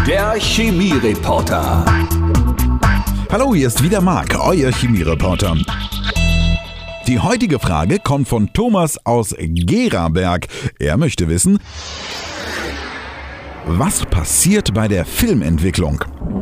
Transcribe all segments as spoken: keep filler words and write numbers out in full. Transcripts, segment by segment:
Der Chemiereporter. Hallo, hier ist wieder Marc, euer Chemiereporter. Die heutige Frage kommt von Thomas aus Geraberg. Er möchte wissen, was passiert bei der Filmentwicklung?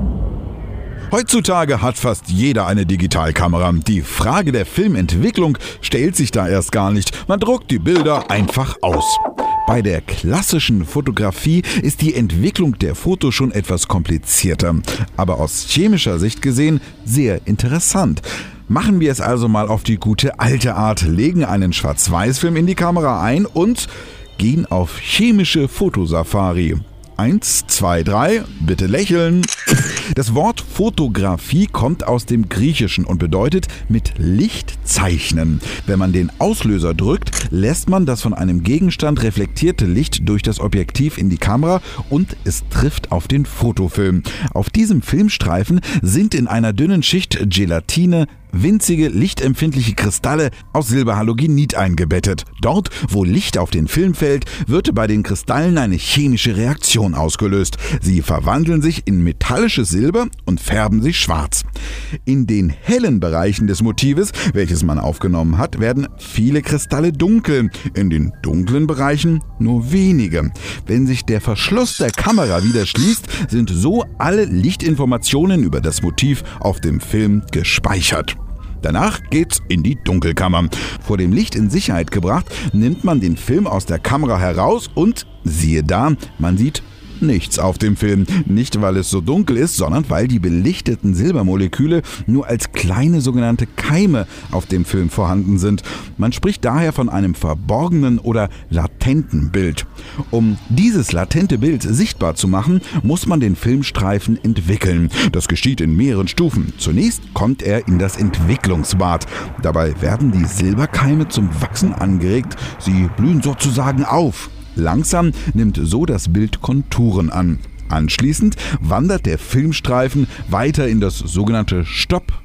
Heutzutage hat fast jeder eine Digitalkamera. Die Frage der Filmentwicklung stellt sich da erst gar nicht. Man druckt die Bilder einfach aus. Bei der klassischen Fotografie ist die Entwicklung der Fotos schon etwas komplizierter, aber aus chemischer Sicht gesehen sehr interessant. Machen wir es also mal auf die gute alte Art, legen einen Schwarz-Weiß-Film in die Kamera ein und gehen auf chemische Fotosafari. Eins, zwei, drei, bitte lächeln. Das Wort Fotografie kommt aus dem Griechischen und bedeutet mit Licht zeichnen. Wenn man den Auslöser drückt, lässt man das von einem Gegenstand reflektierte Licht durch das Objektiv in die Kamera und es trifft auf den Fotofilm. Auf diesem Filmstreifen sind in einer dünnen Schicht Gelatine winzige, lichtempfindliche Kristalle aus Silberhalogenid eingebettet. Dort, wo Licht auf den Film fällt, wird bei den Kristallen eine chemische Reaktion ausgelöst. Sie verwandeln sich in metallisches Silber und färben sich schwarz. In den hellen Bereichen des Motives, welches man aufgenommen hat, werden viele Kristalle dunkel, in den dunklen Bereichen nur wenige. Wenn sich der Verschluss der Kamera wieder schließt, sind so alle Lichtinformationen über das Motiv auf dem Film gespeichert. Danach geht's in die Dunkelkammer. Vor dem Licht in Sicherheit gebracht, nimmt man den Film aus der Kamera heraus und siehe da, man sieht nichts auf dem Film. Nicht, weil es so dunkel ist, sondern weil die belichteten Silbermoleküle nur als kleine sogenannte Keime auf dem Film vorhanden sind. Man spricht daher von einem verborgenen oder latenten Bild. Um dieses latente Bild sichtbar zu machen, muss man den Filmstreifen entwickeln. Das geschieht in mehreren Stufen. Zunächst kommt er in das Entwicklungsbad. Dabei werden die Silberkeime zum Wachsen angeregt. Sie blühen sozusagen auf. Langsam nimmt so das Bild Konturen an. Anschließend wandert der Filmstreifen weiter in das sogenannte Stoppbad.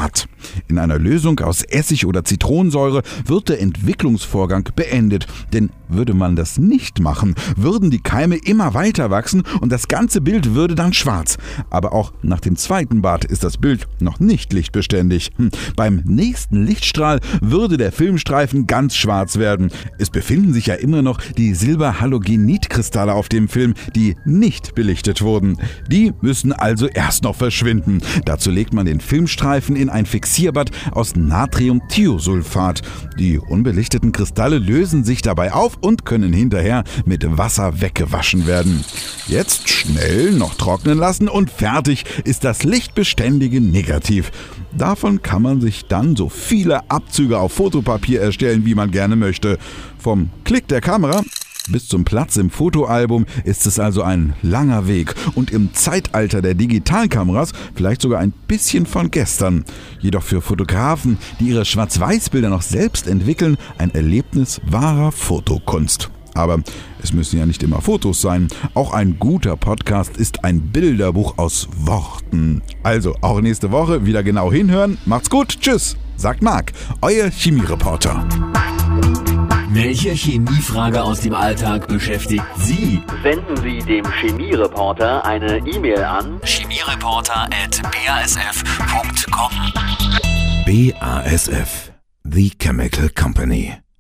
In einer Lösung aus Essig oder Zitronensäure wird der Entwicklungsvorgang beendet. Denn würde man das nicht machen, würden die Keime immer weiter wachsen und das ganze Bild würde dann schwarz. Aber auch nach dem zweiten Bad ist das Bild noch nicht lichtbeständig. Hm. Beim nächsten Lichtstrahl würde der Filmstreifen ganz schwarz werden. Es befinden sich ja immer noch die Silberhalogenidkristalle auf dem Film, die nicht belichtet wurden. Die müssen also erst noch verschwinden. Dazu legt man den Filmstreifen in ein Fixierbad aus Natriumthiosulfat. Die unbelichteten Kristalle lösen sich dabei auf und können hinterher mit Wasser weggewaschen werden. Jetzt schnell noch trocknen lassen und fertig ist das lichtbeständige Negativ. Davon kann man sich dann so viele Abzüge auf Fotopapier erstellen, wie man gerne möchte. Vom Klick der Kamera bis zum Platz im Fotoalbum ist es also ein langer Weg und im Zeitalter der Digitalkameras vielleicht sogar ein bisschen von gestern. Jedoch für Fotografen, die ihre Schwarz-Weiß-Bilder noch selbst entwickeln, ein Erlebnis wahrer Fotokunst. Aber es müssen ja nicht immer Fotos sein. Auch ein guter Podcast ist ein Bilderbuch aus Worten. Also auch nächste Woche wieder genau hinhören. Macht's gut, tschüss, sagt Marc, euer Chemiereporter. Welche Chemiefrage aus dem Alltag beschäftigt Sie? Senden Sie dem Chemiereporter eine E-Mail an chemiereporter at b a s f punkt com. B A S F, The Chemical Company.